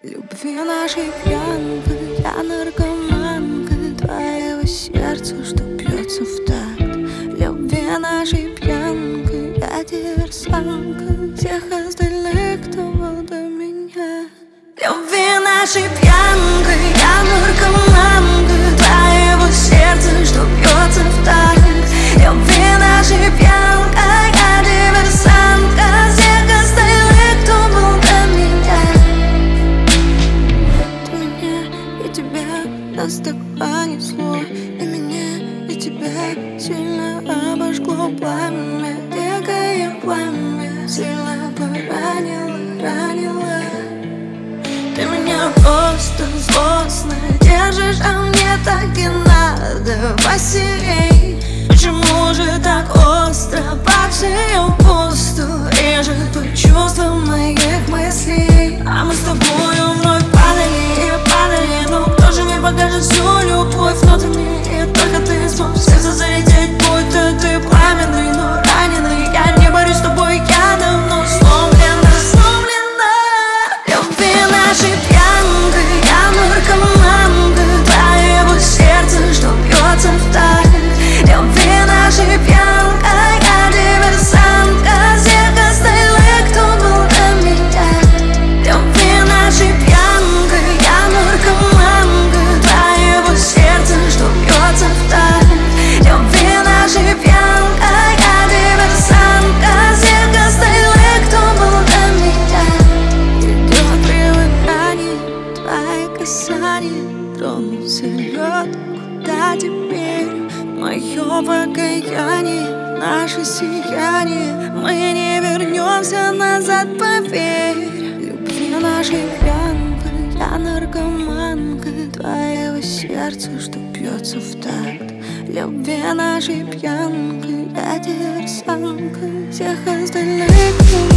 Любви нашей пьянкой, я наркоманка твоего сердца, что бьется в такт. Любви нашей пьянкой, я диверсантка всех остальных, кто был до меня. Любви нашей пьянкой, я наркоманка твоего сердца, что бьется в такт. Любви нашей пьянкой, я диверсантка всех остальных, кто был до меня. Ты меня и тебя нас так понесло, и меня и тебя сильно обожгло пламя, дикое пламя, сильно поранило, ранило. Ты меня просто злостно держишь, а мне так и надо посильней. Почему же так остро по шею пусто режет по чувствам моих мыслей? А мы с тобою вновь падали и падали, но кто же мне покажет всю любовь внутреннюю? И только ты сможешь в сердце залететь, будто ты пламенный, но раненый. Я не борюсь с тобой, я давно сломлена, сломлена. Любви нашей пьянкой, я наркоманка твоего сердца, что бьется в такт. Любви нашей пьянкой, я диверсантка всех остальных, кто был до меня. Любви нашей пьянкой, я наркоманка твоего сердца, что бьется в такт. Любви нашей пьянкой, я диверсантка всех остальных, кто был до меня. Идет привыкание, твои касания, тронулся лед, куда теперь? Мое покаяние, наше сияние, мы не вернемся назад, поверь. Любви нашей пьянкой, я наркоманка твоего сердца, что бьется в такт. Любви нашей пьянкой, я диверсантка всех остальных.